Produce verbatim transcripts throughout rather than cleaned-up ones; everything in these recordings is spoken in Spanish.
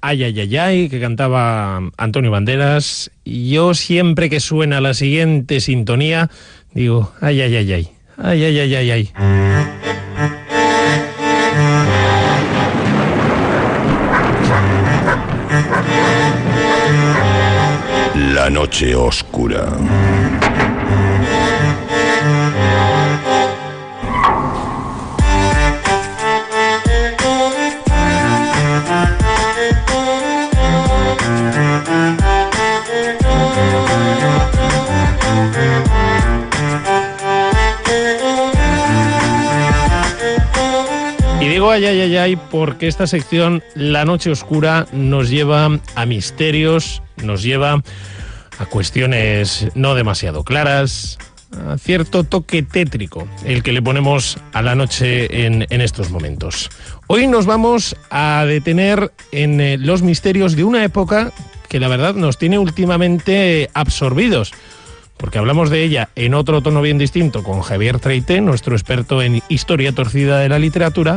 Ay, ay, ay, ay, que cantaba Antonio Banderas. Y yo siempre que suena la siguiente sintonía, digo, ay, ay, ay, ay, ay, ay, ay, ay, ay. La noche oscura. Y digo ay, ay, ay, ay, porque esta sección, La Noche Oscura, nos lleva a misterios, nos lleva a cuestiones no demasiado claras, a cierto toque tétrico, el que le ponemos a la noche en, en estos momentos. Hoy nos vamos a detener en eh, los misterios de una época que la verdad nos tiene últimamente absorbidos, porque hablamos de ella en otro tono bien distinto con Javier Traité, nuestro experto en historia torcida de la literatura,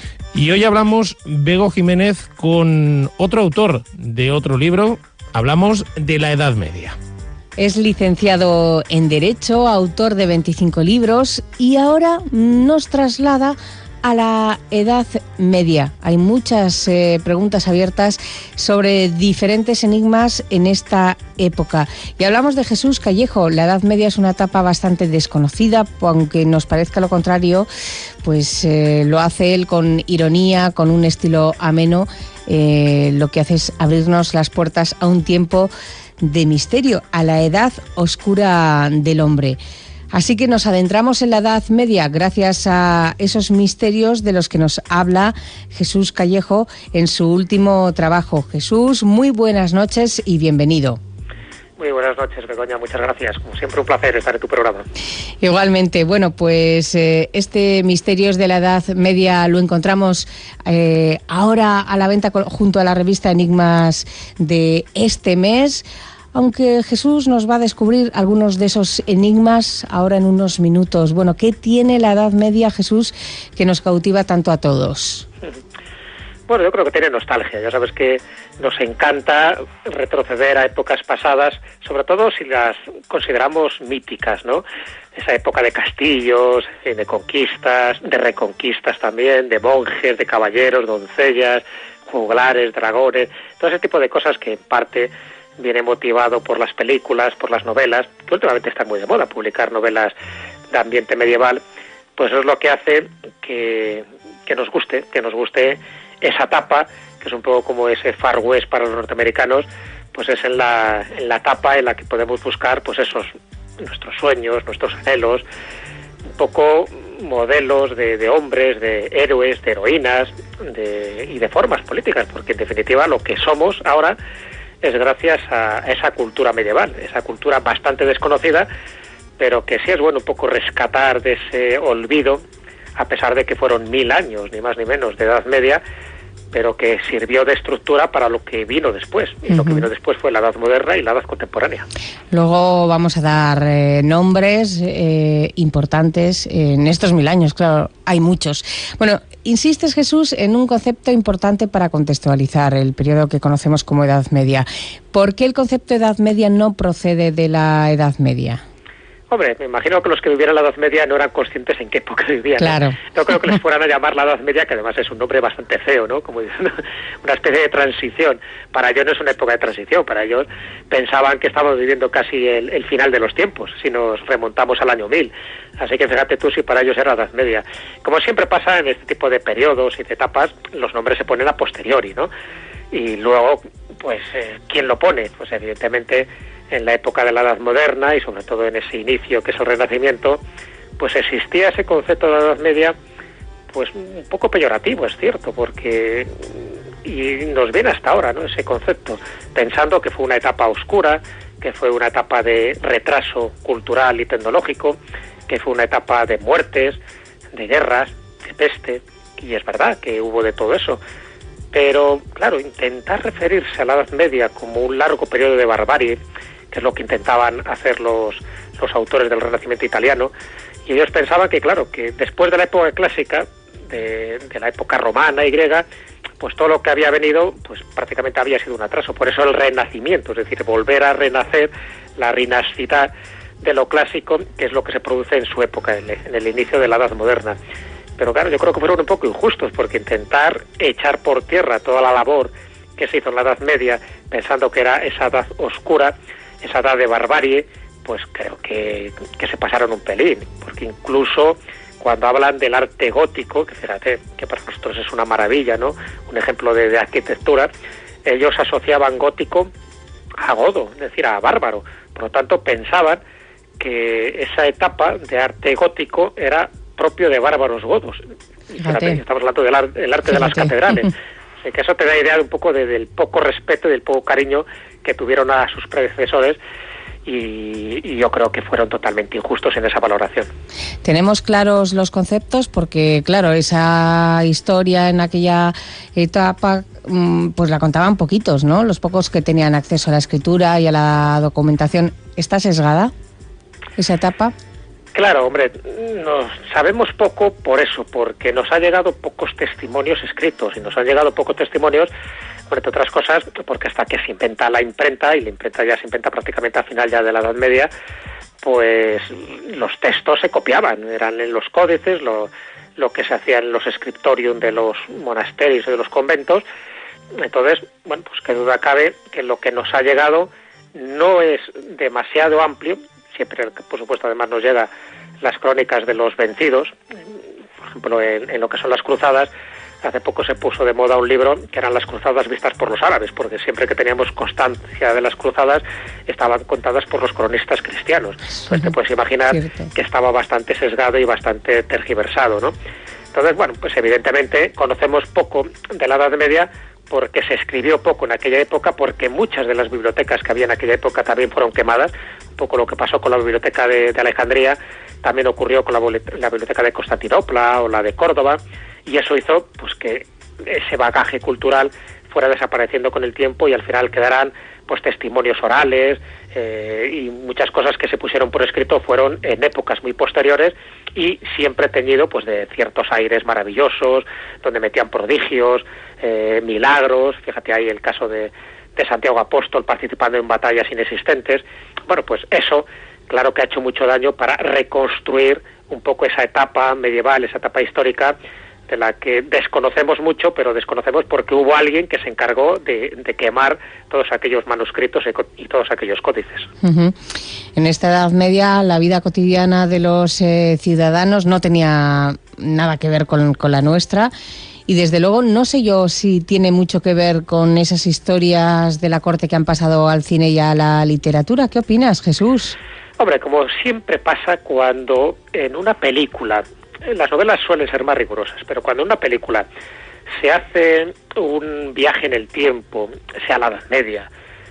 y hoy hablamos, Bego Jiménez, con otro autor de otro libro. Hablamos de la Edad Media. Es licenciado en Derecho, autor de veinticinco libros y ahora nos traslada a la Edad Media. Hay muchas eh, preguntas abiertas sobre diferentes enigmas en esta época. Y hablamos de Jesús Callejo. La Edad Media es una etapa bastante desconocida, aunque nos parezca lo contrario, pues eh, lo hace él con ironía, con un estilo ameno. Eh, lo que hace es abrirnos las puertas a un tiempo de misterio, a la edad oscura del hombre. Así que nos adentramos en la Edad Media gracias a esos misterios de los que nos habla Jesús Callejo en su último trabajo. Jesús, muy buenas noches y bienvenido. Muy buenas noches, Begoña, muchas gracias. Como siempre, un placer estar en tu programa. Igualmente. Bueno, pues eh, este Misterios de la Edad Media lo encontramos eh, ahora a la venta junto a la revista Enigmas de este mes, aunque Jesús nos va a descubrir algunos de esos enigmas ahora en unos minutos. Bueno, ¿qué tiene la Edad Media, Jesús, que nos cautiva tanto a todos? Bueno, yo creo que tiene nostalgia. Ya sabes que nos encanta retroceder a épocas pasadas, sobre todo si las consideramos míticas, ¿no? Esa época de castillos, de conquistas, de reconquistas también, de monjes, de caballeros, doncellas, juglares, dragones, todo ese tipo de cosas que en parte viene motivado por las películas, por las novelas, que últimamente están muy de moda, publicar novelas de ambiente medieval, pues eso es lo que hace que, que nos guste, que nos guste esa etapa, que es un poco como ese Far West para los norteamericanos, pues es en la, en la etapa en la que podemos buscar pues esos nuestros sueños, nuestros anhelos, un poco modelos de, de hombres, de héroes, de heroínas de, y de formas políticas, porque en definitiva lo que somos ahora es gracias a esa cultura medieval, esa cultura bastante desconocida, pero que sí es bueno un poco rescatar de ese olvido, a pesar de que fueron mil años, ni más ni menos, de Edad Media, pero que sirvió de estructura para lo que vino después. Y uh-huh. Lo que vino después fue la Edad Moderna y la Edad Contemporánea. Luego vamos a dar eh, nombres eh, importantes en estos mil años, claro, hay muchos. Bueno, insistes, Jesús, en un concepto importante para contextualizar el periodo que conocemos como Edad Media. ¿Por qué el concepto de Edad Media no procede de la Edad Media? Hombre, me imagino que los que vivieran la Edad Media no eran conscientes en qué época vivían. Claro. No, no creo que les fueran a llamar la Edad Media, que además es un nombre bastante feo, ¿no? Como una especie de transición. Para ellos no es una época de transición, para ellos pensaban que estábamos viviendo casi el, el final de los tiempos, si nos remontamos al año mil. Así que fíjate tú si para ellos era la Edad Media. Como siempre pasa en este tipo de periodos y de etapas, los nombres se ponen a posteriori, ¿no? Y luego, pues, eh, ¿quién lo pone? Pues evidentemente en la época de la Edad Moderna y sobre todo en ese inicio que es el Renacimiento, pues existía ese concepto de la Edad Media, pues un poco peyorativo, es cierto, porque y nos viene hasta ahora, ¿no? Ese concepto, pensando que fue una etapa oscura, que fue una etapa de retraso cultural y tecnológico, que fue una etapa de muertes, de guerras, de peste, y es verdad que hubo de todo eso. Pero, claro, intentar referirse a la Edad Media como un largo periodo de barbarie, que es lo que intentaban hacer los, los autores del Renacimiento italiano, y ellos pensaban que, claro, que después de la época clásica, de, de la época romana y griega, pues todo lo que había venido, pues prácticamente había sido un atraso. Por eso el renacimiento, es decir, volver a renacer, la rinascita de lo clásico, que es lo que se produce en su época, en el, en el inicio de la Edad Moderna. Pero claro, yo creo que fueron un poco injustos, porque intentar echar por tierra toda la labor que se hizo en la Edad Media, pensando que era esa edad oscura, esa edad de barbarie, pues creo que, que se pasaron un pelín, porque incluso cuando hablan del arte gótico, que fíjate, que para nosotros es una maravilla, ¿no? Un ejemplo de, de arquitectura, ellos asociaban gótico a godo, es decir, a bárbaro. Por lo tanto, pensaban que esa etapa de arte gótico era propio de bárbaros godos. Y fíjate, estamos hablando del ar, el arte Fíjate. de las catedrales. Así que eso te da idea de un poco de, del poco respeto y del poco cariño que tuvieron a sus predecesores, y, y yo creo que fueron totalmente injustos en esa valoración. ¿Tenemos claros los conceptos? Porque, claro, esa historia en aquella etapa, pues la contaban poquitos, ¿no? Los pocos que tenían acceso a la escritura y a la documentación. ¿Está sesgada esa etapa? Claro, hombre, no, sabemos poco por eso, porque nos han llegado pocos testimonios escritos, y nos han llegado pocos testimonios, entre otras cosas, porque hasta que se inventa la imprenta, y la imprenta ya se inventa prácticamente al final ya de la Edad Media, pues los textos se copiaban, eran en los códices, lo, lo que se hacía en los scriptorium de los monasterios o de los conventos. Entonces, bueno, pues qué duda cabe que lo que nos ha llegado no es demasiado amplio. Siempre, por supuesto, además nos llega las crónicas de los vencidos, por ejemplo, en, en lo que son las cruzadas. Hace poco se puso de moda un libro que eran las cruzadas vistas por los árabes, porque siempre que teníamos constancia de las cruzadas estaban contadas por los cronistas cristianos. Entonces te puedes imaginar Cierto. que estaba bastante sesgado y bastante tergiversado, ¿no? Entonces, bueno, pues evidentemente conocemos poco de la Edad Media, porque se escribió poco en aquella época, porque muchas de las bibliotecas que había en aquella época también fueron quemadas. Un poco lo que pasó con la biblioteca de, de Alejandría también ocurrió con la, la biblioteca de Constantinopla o la de Córdoba, y eso hizo pues que ese bagaje cultural fuera desapareciendo con el tiempo, y al final quedarán pues testimonios orales, eh, y muchas cosas que se pusieron por escrito fueron en épocas muy posteriores, y siempre teñido pues de ciertos aires maravillosos, donde metían prodigios, eh, milagros. Fíjate ahí el caso de, de Santiago Apóstol participando en batallas inexistentes. Bueno, pues eso claro que ha hecho mucho daño para reconstruir un poco esa etapa medieval, esa etapa histórica, de la que desconocemos mucho, pero desconocemos porque hubo alguien que se encargó de, de quemar todos aquellos manuscritos y todos aquellos códices. Uh-huh. En esta Edad Media la vida cotidiana de los eh, ciudadanos no tenía nada que ver con, con la nuestra, y desde luego no sé yo si tiene mucho que ver con esas historias de la corte que han pasado al cine y a la literatura. ¿Qué opinas, Jesús? Hombre, como siempre pasa cuando en una película, las novelas suelen ser más rigurosas, pero cuando en una película se hace un viaje en el tiempo, sea a la Edad Media,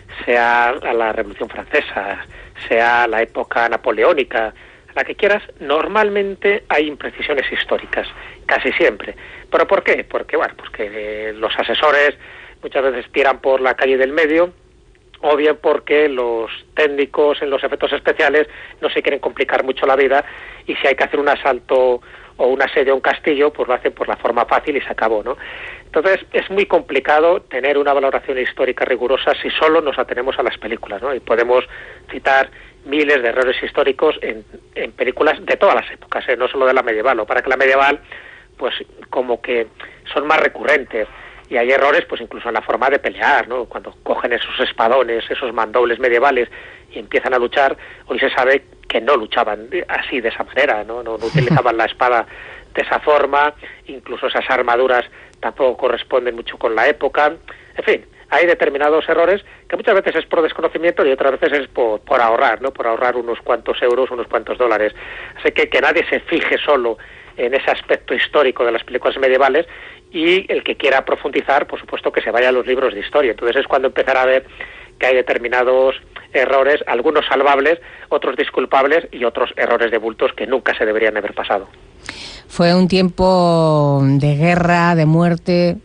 sea a la Revolución Francesa, sea a la época napoleónica, la que quieras, normalmente hay imprecisiones históricas, casi siempre. ¿Pero por qué? Porque, bueno, pues que los asesores muchas veces tiran por la calle del medio, o bien porque los técnicos en los efectos especiales no se quieren complicar mucho la vida, y si hay que hacer un asalto o un asedio a un castillo, pues lo hacen por la forma fácil y se acabó, ¿no? Entonces es muy complicado tener una valoración histórica rigurosa si solo nos atenemos a las películas, ¿no? Y podemos citar miles de errores históricos en, en películas de todas las épocas, ¿eh? No solo de la medieval, o para que la medieval, pues como que son más recurrentes. Y hay errores, pues incluso en la forma de pelear, ¿no? Cuando cogen esos espadones, esos mandobles medievales y empiezan a luchar, hoy se sabe que no luchaban así, de esa manera, ¿no? No, no utilizaban la espada de esa forma, incluso esas armaduras tampoco corresponden mucho con la época. En fin, hay determinados errores que muchas veces es por desconocimiento y otras veces es por, por ahorrar, ¿no? Por ahorrar unos cuantos euros, unos cuantos dólares. Así que que nadie se fije solo en ese aspecto histórico de las películas medievales, y el que quiera profundizar, por supuesto, que se vaya a los libros de historia. Entonces es cuando empezará a ver que hay determinados errores, algunos salvables, otros disculpables y otros errores de bultos que nunca se deberían haber pasado. Fue un tiempo de guerra, de muerte.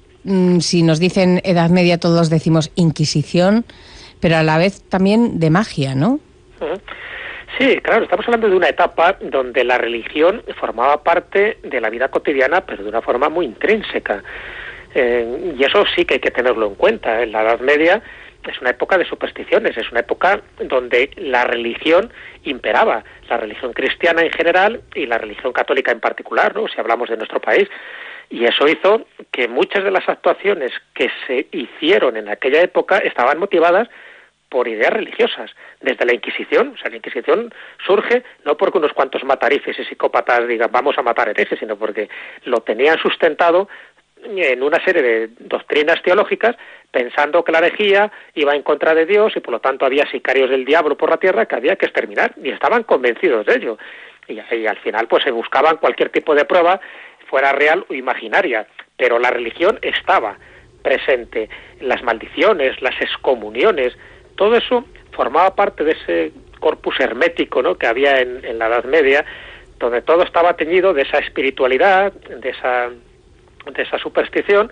Si nos dicen Edad Media, todos decimos Inquisición, pero a la vez también de magia, ¿no? Uh-huh. Sí, claro, estamos hablando de una etapa donde la religión formaba parte de la vida cotidiana, pero de una forma muy intrínseca. Eh, y eso sí que hay que tenerlo en cuenta. En la Edad Media es una época de supersticiones, es una época donde la religión imperaba, la religión cristiana en general y la religión católica en particular, ¿no? Si hablamos de nuestro país. Y eso hizo que muchas de las actuaciones que se hicieron en aquella época estaban motivadas por ideas religiosas, desde la Inquisición. O sea, la Inquisición surge no porque unos cuantos matarifes y psicópatas digan vamos a matar herejes, sino porque lo tenían sustentado en una serie de doctrinas teológicas, pensando que la herejía iba en contra de Dios y por lo tanto había sicarios del diablo por la tierra que había que exterminar, y estaban convencidos de ello. Y, y al final pues se buscaban cualquier tipo de prueba, fuera real o imaginaria, pero la religión estaba presente. Las maldiciones, las excomuniones, todo eso formaba parte de ese corpus hermético, ¿no?, que había en, en la Edad Media, donde todo estaba teñido de esa espiritualidad, de esa de esa superstición,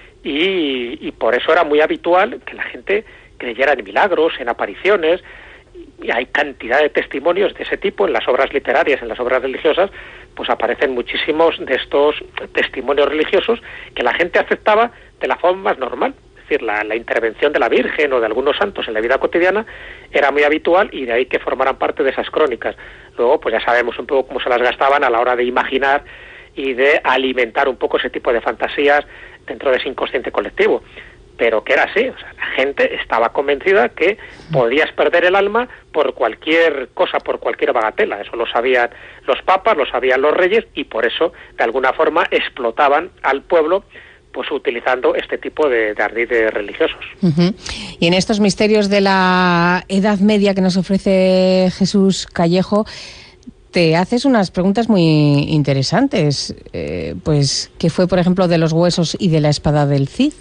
y, y por eso era muy habitual que la gente creyera en milagros, en apariciones, y hay cantidad de testimonios de ese tipo en las obras literarias, en las obras religiosas, pues aparecen muchísimos de estos testimonios religiosos que la gente aceptaba de la forma más normal. Es decir, la, la intervención de la Virgen o de algunos santos en la vida cotidiana era muy habitual, y de ahí que formaran parte de esas crónicas. Luego, pues ya sabemos un poco cómo se las gastaban a la hora de imaginar y de alimentar un poco ese tipo de fantasías dentro de ese inconsciente colectivo, pero que era así. O sea, la gente estaba convencida que podías perder el alma por cualquier cosa, por cualquier bagatela. Eso lo sabían los papas, lo sabían los reyes, y por eso de alguna forma explotaban al pueblo, pues utilizando este tipo de, de ardides religiosos. Uh-huh. Y en estos misterios de la Edad Media que nos ofrece Jesús Callejo, te haces unas preguntas muy interesantes. Eh, pues, ¿qué fue, por ejemplo, de los huesos y de la espada del Cid?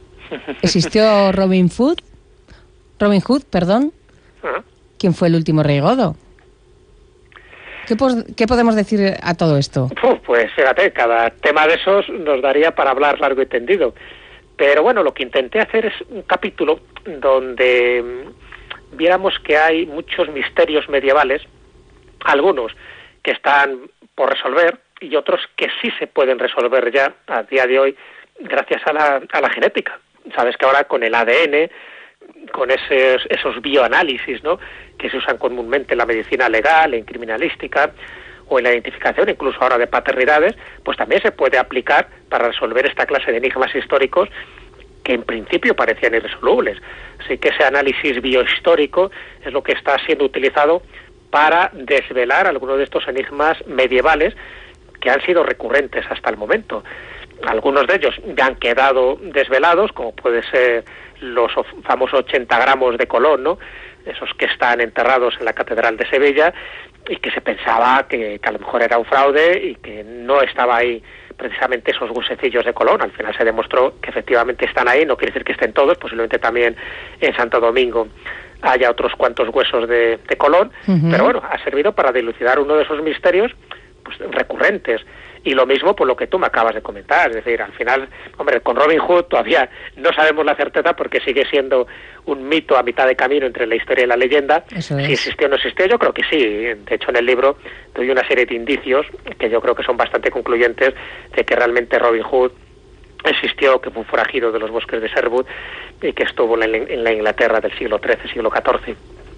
¿Existió Robin Hood? Robin Hood, perdón. ¿Quién fue el último rey godo? ¿Qué, pos- ¿Qué podemos decir a todo esto? Uf, pues fíjate, cada tema de esos nos daría para hablar largo y tendido. Pero bueno, lo que intenté hacer es un capítulo donde mm, viéramos que hay muchos misterios medievales, algunos que están por resolver y otros que sí se pueden resolver ya a día de hoy gracias a la, a la genética. Sabes que ahora con el A D N, con esos, esos bioanálisis, ¿no?, que se usan comúnmente en la medicina legal, en criminalística o en la identificación incluso ahora de paternidades, pues también se puede aplicar para resolver esta clase de enigmas históricos que en principio parecían irresolubles. Así que ese análisis biohistórico es lo que está siendo utilizado para desvelar algunos de estos enigmas medievales que han sido recurrentes hasta el momento. Algunos de ellos ya han quedado desvelados, como puede ser los famosos ochenta gramos de Colón, ¿no?, esos que están enterrados en la Catedral de Sevilla, y que se pensaba que, que a lo mejor era un fraude y que no estaba ahí precisamente esos huesecillos de Colón. Al final se demostró que efectivamente están ahí, no quiere decir que estén todos, posiblemente también en Santo Domingo haya otros cuantos huesos de, de Colón, uh-huh. Pero bueno, ha servido para dilucidar uno de esos misterios pues recurrentes. Y lo mismo por lo que tú me acabas de comentar, es decir, al final, hombre, con Robin Hood todavía no sabemos la certeza porque sigue siendo un mito a mitad de camino entre la historia y la leyenda. Eso es. Si existió o no existió, yo creo que sí. De hecho, en el libro doy una serie de indicios que yo creo que son bastante concluyentes de que realmente Robin Hood existió, que fue un forajido de los bosques de Sherwood y que estuvo en la, en la Inglaterra del siglo trece, siglo catorce.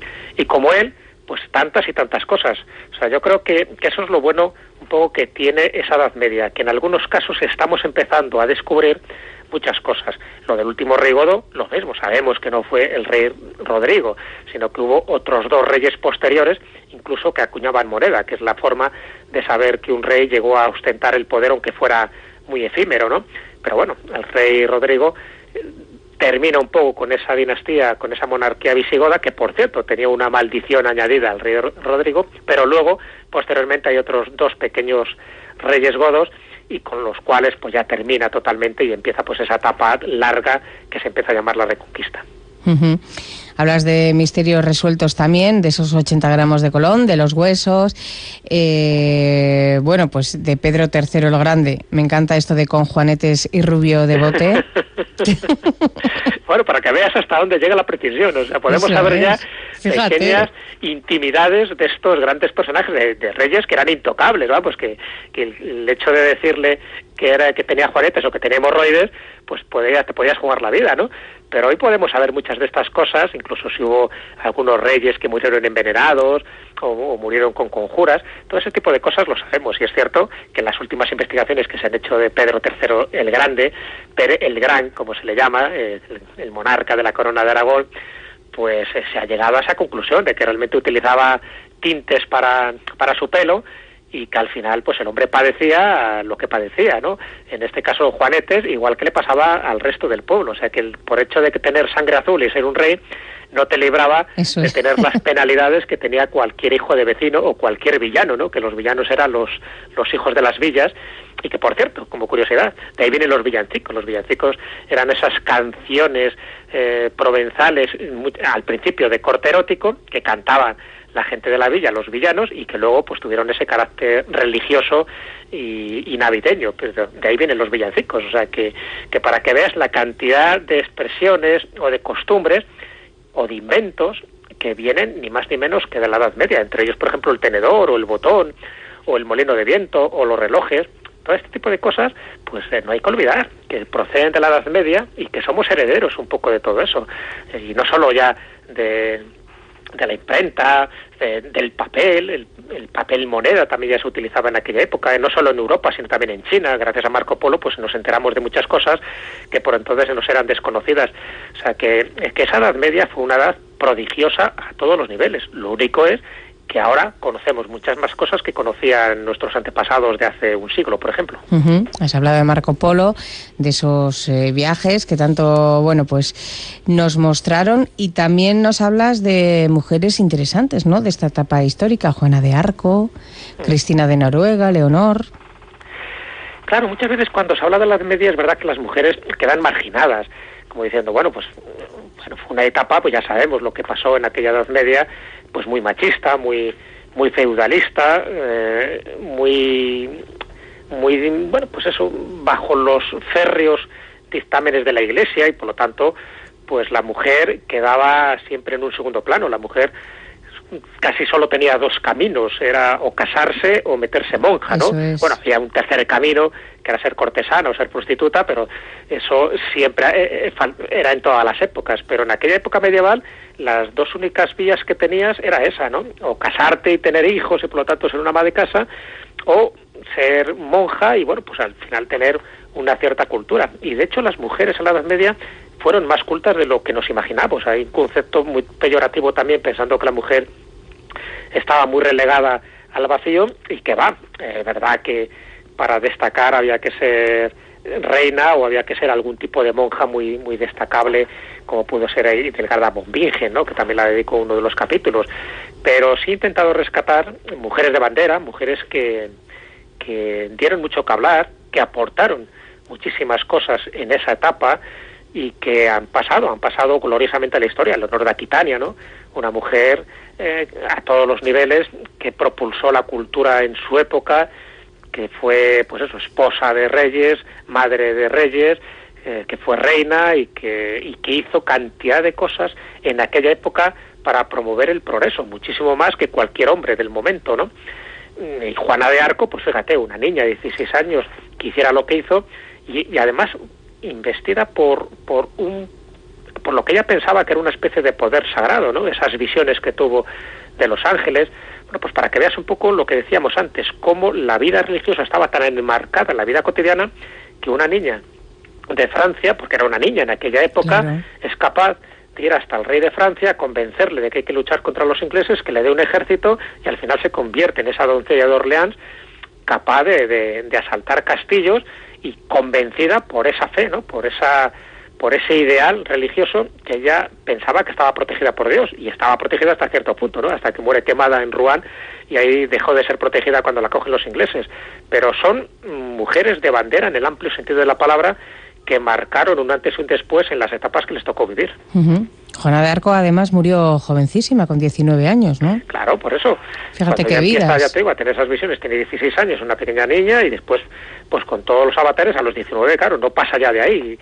Y como él, pues tantas y tantas cosas. O sea, yo creo que, que eso es lo bueno un poco que tiene esa Edad Media, que en algunos casos estamos empezando a descubrir muchas cosas. Lo del último rey godo, lo mismo, sabemos que no fue el rey Rodrigo, sino que hubo otros dos reyes posteriores, incluso que acuñaban moneda, que es la forma de saber que un rey llegó a ostentar el poder, aunque fuera muy efímero, ¿no? Pero bueno, el rey Rodrigo eh, termina un poco con esa dinastía, con esa monarquía visigoda, que por cierto tenía una maldición añadida al rey Rodrigo, pero luego, posteriormente, hay otros dos pequeños reyes godos, y con los cuales pues ya termina totalmente y empieza pues esa etapa larga que se empieza a llamar la Reconquista. Uh-huh. Hablas de misterios resueltos también, de esos ochenta gramos de Colón, de los huesos, eh, bueno, pues de Pedro tercero el Grande. Me encanta esto de con juanetes y rubio de bote. Bueno, para que veas hasta dónde llega la precisión, o sea, podemos Eso saber es. ya Fíjate. pequeñas intimidades de estos grandes personajes, de, de reyes que eran intocables, ¿no? Pues que, que el, el hecho de decirle que era que tenía juanetes o que tenía hemorroides, pues podía, te podías jugar la vida, ¿no? Pero hoy podemos saber muchas de estas cosas, incluso si hubo algunos reyes que murieron envenenados o, o murieron con conjuras, todo ese tipo de cosas lo sabemos. Y es cierto que en las últimas investigaciones que se han hecho de Pedro tercero el Grande, Pere el Gran, como se le llama, eh, el, el monarca de la corona de Aragón, pues eh, se ha llegado a esa conclusión de que realmente utilizaba tintes para, para su pelo, y que al final pues el hombre padecía lo que padecía, ¿no? En este caso juanetes, igual que le pasaba al resto del pueblo, o sea que el, por hecho de que tener sangre azul y ser un rey no te libraba Eso de es. tener las penalidades que tenía cualquier hijo de vecino o cualquier villano, ¿no? Que los villanos eran los, los hijos de las villas, y que, por cierto, como curiosidad, de ahí vienen los villancicos. Los villancicos eran esas canciones eh, provenzales, muy, al principio de corte erótico, que cantaban la gente de la villa, los villanos, y que luego pues tuvieron ese carácter religioso y, y navideño. Pues de, de ahí vienen los villancicos, o sea que, que para que veas la cantidad de expresiones o de costumbres o de inventos que vienen ni más ni menos que de la Edad Media, entre ellos, por ejemplo, el tenedor o el botón o el molino de viento o los relojes. Todo este tipo de cosas, pues eh, no hay que olvidar que proceden de la Edad Media y que somos herederos un poco de todo eso, eh, y no solo ya de de la imprenta, de, del papel, el, el papel moneda también ya se utilizaba en aquella época, eh, no solo en Europa, sino también en China. Gracias a Marco Polo pues nos enteramos de muchas cosas que por entonces nos eran desconocidas. O sea que, que esa Edad Media fue una edad prodigiosa a todos los niveles. Lo único es que ahora conocemos muchas más cosas que conocían nuestros antepasados de hace un siglo, por ejemplo. Uh-huh. Has hablado de Marco Polo, de esos eh, viajes que tanto, bueno, pues nos mostraron, y también nos hablas de mujeres interesantes, ¿no?, de esta etapa histórica: Juana de Arco, mm. Cristina de Noruega, Leonor. Claro, muchas veces cuando se habla de la Edad Media es verdad que las mujeres quedan marginadas, como diciendo, bueno, pues bueno, fue una etapa, pues ya sabemos lo que pasó en aquella Edad Media, pues muy machista, muy muy feudalista, eh, muy muy bueno, pues eso, bajo los férreos dictámenes de la Iglesia, y por lo tanto, pues la mujer quedaba siempre en un segundo plano. La mujer casi solo tenía dos caminos, era o casarse o meterse monja, ¿no? Es. Bueno, había un tercer camino, que era ser cortesana o ser prostituta, pero eso siempre era en todas las épocas. Pero en aquella época medieval, las dos únicas vías que tenías era esa, ¿no? O casarte y tener hijos y por lo tanto ser una ama de casa, o ser monja y, bueno, pues al final tener una cierta cultura. Y de hecho las mujeres en la Edad Media fueron más cultas de lo que nos imaginamos. Hay un concepto muy peyorativo también, pensando que la mujer estaba muy relegada al vacío, y que va, es eh, verdad que para destacar había que ser reina o había que ser algún tipo de monja muy muy destacable, como pudo ser ahí Hildegarda von Bingen, ¿no?, que también la dedico uno de los capítulos. Pero sí he intentado rescatar mujeres de bandera, mujeres que, que dieron mucho que hablar, que aportaron muchísimas cosas en esa etapa y que han pasado, han pasado gloriosamente a la historia. Leonor de Aquitania, ¿no?, una mujer eh, a todos los niveles, que propulsó la cultura en su época, que fue, pues eso, esposa de reyes, madre de reyes, eh, que fue reina y que, y que hizo cantidad de cosas en aquella época para promover el progreso, muchísimo más que cualquier hombre del momento, ¿no? Y Juana de Arco, pues fíjate, una niña de dieciséis años que hiciera lo que hizo, y, y además investida por, por un por lo que ella pensaba que era una especie de poder sagrado, ¿no? Esas visiones que tuvo de los ángeles. Bueno, pues para que veas un poco lo que decíamos antes, cómo la vida religiosa estaba tan enmarcada en la vida cotidiana, que una niña de Francia, porque era una niña en aquella época, claro, es capaz de ir hasta el rey de Francia, convencerle de que hay que luchar contra los ingleses, que le dé un ejército, y al final se convierte en esa doncella de Orleans, capaz de, de, de asaltar castillos, y convencida por esa fe, ¿no?, por esa por ese ideal religioso que ella pensaba que estaba protegida por Dios, y estaba protegida hasta cierto punto, ¿no?, hasta que muere quemada en Rouen, y ahí dejó de ser protegida cuando la cogen los ingleses. Pero son mujeres de bandera en el amplio sentido de la palabra, que marcaron un antes y un después en las etapas que les tocó vivir. Uh-huh. Juana de Arco además murió jovencísima, con diecinueve años, ¿no? Claro, por eso. Fíjate qué vidas. Empieza, ya te digo, a tener esas visiones, tiene dieciséis años, una pequeña niña, y después, pues con todos los avatares, a los diecinueve, claro, no pasa ya de ahí.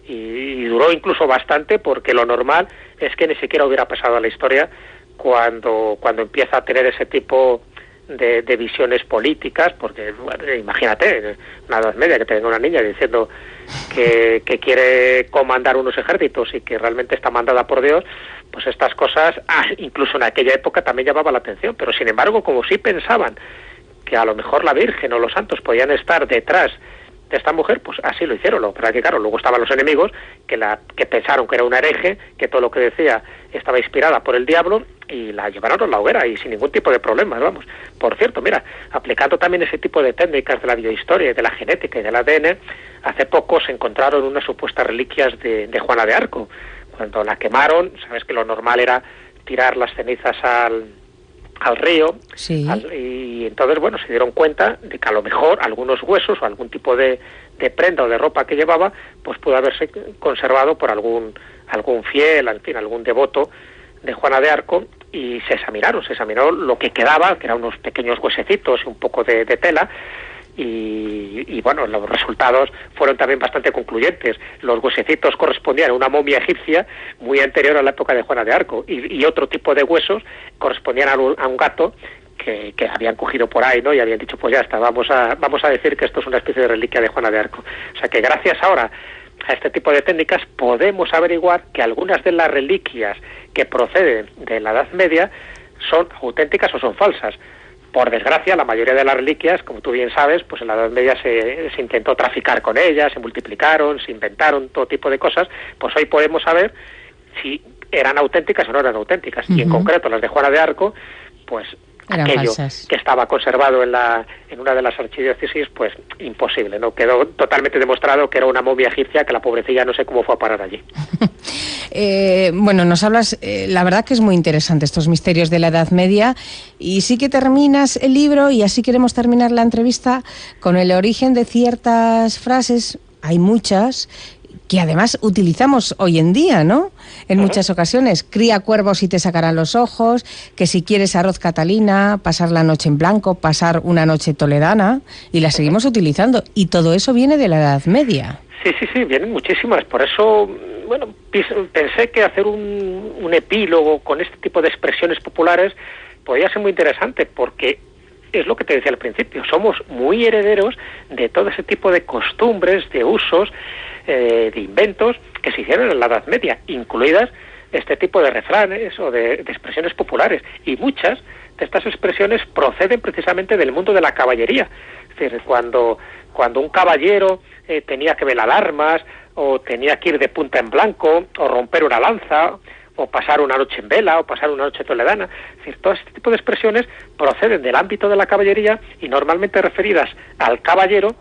y, y duró incluso bastante, porque lo normal es que ni siquiera hubiera pasado a la historia cuando, cuando empieza a tener ese tipo de, de visiones políticas, porque bueno, imagínate, una Edad Media, que te venga una niña diciendo que, que quiere comandar unos ejércitos y que realmente está mandada por Dios, pues estas cosas, ah, incluso en aquella época también llamaban la atención, pero sin embargo, como sí pensaban que a lo mejor la Virgen o los santos podían estar detrás de esta mujer, pues así lo hicieron. Pero que claro, luego estaban los enemigos que la que pensaron que era una hereje, que todo lo que decía estaba inspirada por el diablo, y la llevaron a la hoguera y sin ningún tipo de problemas, vamos. Por cierto, mira, aplicando también ese tipo de técnicas de la biohistoria, de la genética y del A D N, hace poco se encontraron unas supuestas reliquias de, de Juana de Arco. Cuando la quemaron, sabes que lo normal era tirar las cenizas al al río, sí. al, y entonces, bueno, se dieron cuenta de que a lo mejor algunos huesos o algún tipo de, de prenda o de ropa que llevaba, pues pudo haberse conservado por algún algún fiel, en fin, algún devoto de Juana de Arco, y se examinaron, se examinó lo que quedaba, que eran unos pequeños huesecitos y un poco de, de tela, y, y bueno, los resultados fueron también bastante concluyentes. Los huesecitos correspondían a una momia egipcia muy anterior a la época de Juana de Arco, y, y otro tipo de huesos correspondían a un, a un gato que, que habían cogido por ahí, ¿no? Y habían dicho, pues ya está, vamos a, vamos a decir que esto es una especie de reliquia de Juana de Arco. O sea que gracias ahora a este tipo de técnicas podemos averiguar que algunas de las reliquias que proceden de la Edad Media son auténticas o son falsas. Por desgracia, la mayoría de las reliquias, como tú bien sabes, pues en la Edad Media se, se intentó traficar con ellas, se multiplicaron, se inventaron todo tipo de cosas. Pues hoy podemos saber si eran auténticas o no eran auténticas. Uh-huh. Y en concreto las de Juana de Arco, pues eran aquello falsas, que estaba conservado en la en una de las archidiócesis, pues imposible, ¿no? Quedó totalmente demostrado que era una momia egipcia, que la pobrecilla no sé cómo fue a parar allí. eh, bueno, nos hablas, eh, la verdad que es muy interesante estos misterios de la Edad Media, y sí que terminas el libro, y así queremos terminar la entrevista, con el origen de ciertas frases, hay muchas, que además utilizamos hoy en día, ¿no? En uh-huh. muchas ocasiones. Cría cuervos y te sacarán los ojos, que si quieres arroz Catalina, pasar la noche en blanco, pasar una noche toledana, y las seguimos utilizando. Y todo eso viene de la Edad Media. Sí, sí, sí, vienen muchísimas. Por eso, bueno, pensé que hacer un, un epílogo con este tipo de expresiones populares podía ser muy interesante, porque es lo que te decía al principio, somos muy herederos de todo ese tipo de costumbres, de usos, eh, de inventos que se hicieron en la Edad Media, incluidas este tipo de refranes o de, de expresiones populares. Y muchas de estas expresiones proceden precisamente del mundo de la caballería. Es decir, cuando, cuando un caballero eh, tenía que velar armas, o tenía que ir de punta en blanco, o romper una lanza, o pasar una noche en vela, o pasar una noche toledana. Es decir, todo este tipo de expresiones proceden del ámbito de la caballería y normalmente referidas al caballero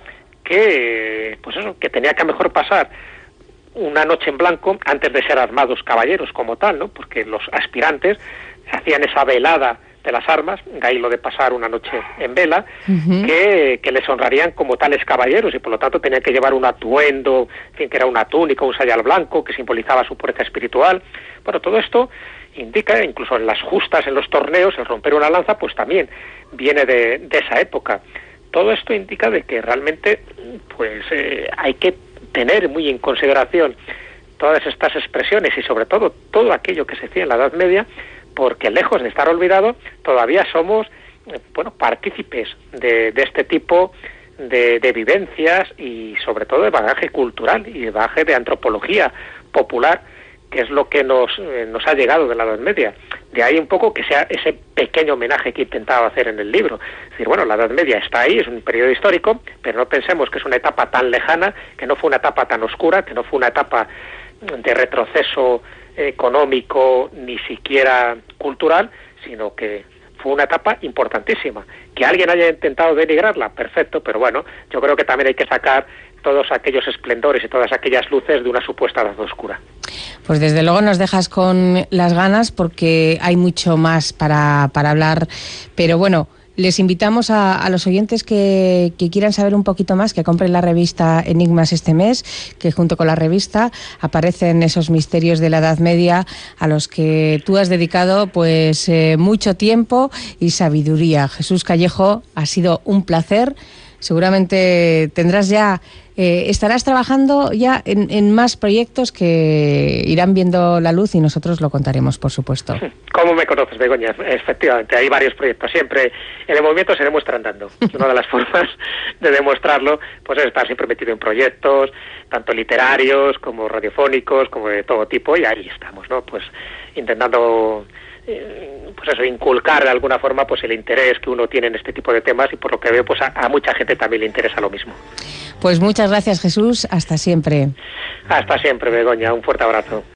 que, pues eso, que tenía que a mejor pasar una noche en blanco antes de ser armados caballeros como tal, ¿no? Porque los aspirantes hacían esa velada de las armas, de ahí lo de pasar una noche en vela, uh-huh. que, que les honrarían como tales caballeros, y por lo tanto tenían que llevar un atuendo, en fin, que era una túnica, un sayal blanco, que simbolizaba su pureza espiritual. Bueno, todo esto indica, incluso en las justas, en los torneos, el romper una lanza, pues también viene de, de esa época. Todo esto indica de que realmente, pues, eh, hay que tener muy en consideración todas estas expresiones, y sobre todo todo aquello que se hacía en la Edad Media, porque lejos de estar olvidado, todavía somos, bueno, partícipes de, de este tipo de, de vivencias, y sobre todo de bagaje cultural y de bagaje de antropología popular, que es lo que nos, eh, nos ha llegado de la Edad Media. De ahí un poco que sea ese pequeño homenaje que he intentado hacer en el libro. Es decir, bueno, la Edad Media está ahí, es un periodo histórico, pero no pensemos que es una etapa tan lejana, que no fue una etapa tan oscura, que no fue una etapa de retroceso económico, ni siquiera cultural, sino que fue una etapa importantísima. Que alguien haya intentado denigrarla, perfecto, pero bueno, yo creo que también hay que sacar todos aquellos esplendores y todas aquellas luces de una supuesta edad oscura. Pues desde luego nos dejas con las ganas, porque hay mucho más para, para hablar, pero bueno, les invitamos a, a los oyentes que, que quieran saber un poquito más, que compren la revista Enigmas este mes, que junto con la revista aparecen esos misterios de la Edad Media a los que tú has dedicado pues eh, mucho tiempo y sabiduría. Jesús Callejo, ha sido un placer. Seguramente tendrás ya Eh, estarás trabajando ya en, en más proyectos que irán viendo la luz y nosotros lo contaremos, por supuesto. ¿Cómo me conoces, Begoña? Efectivamente, hay varios proyectos. Siempre en el movimiento se demuestra andando. Una de las formas de demostrarlo pues es estar siempre metido en proyectos, tanto literarios como radiofónicos, como de todo tipo, y ahí estamos, ¿no? Pues intentando pues eso, inculcar de alguna forma pues el interés que uno tiene en este tipo de temas, y por lo que veo pues a, a mucha gente también le interesa lo mismo. Pues muchas gracias, Jesús, hasta siempre. Hasta siempre, Begoña, un fuerte abrazo.